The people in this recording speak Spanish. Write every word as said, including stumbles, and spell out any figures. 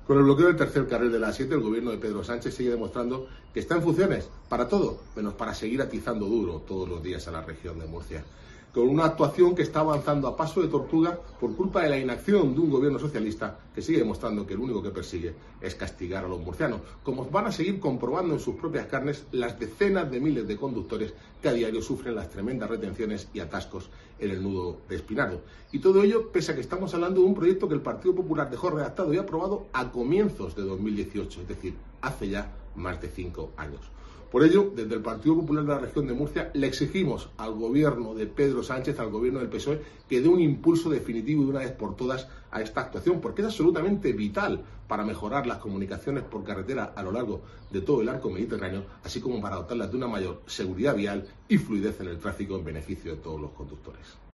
Con el bloqueo del tercer carril de la A siete, el gobierno de Pedro Sánchez sigue demostrando que está en funciones para todo, menos para seguir atizando duro todos los días a la región de Murcia. Con una actuación que está avanzando a paso de tortuga por culpa de la inacción de un gobierno socialista que sigue demostrando que lo único que persigue es castigar a los murcianos, como van a seguir comprobando en sus propias carnes las decenas de miles de conductores que a diario sufren las tremendas retenciones y atascos en el nudo de Espinardo. Y todo ello pese a que estamos hablando de un proyecto que el Partido Popular dejó redactado y aprobado a comienzos de dos mil dieciocho, es decir, hace ya más de cinco años. Por ello, desde el Partido Popular de la región de Murcia le exigimos al gobierno de Pedro Sánchez, al gobierno del P S O E, que dé un impulso definitivo y de una vez por todas a esta actuación, porque es absolutamente vital para mejorar las comunicaciones por carretera a lo largo de todo el arco mediterráneo, así como para dotarlas de una mayor seguridad vial y fluidez en el tráfico en beneficio de todos los conductores.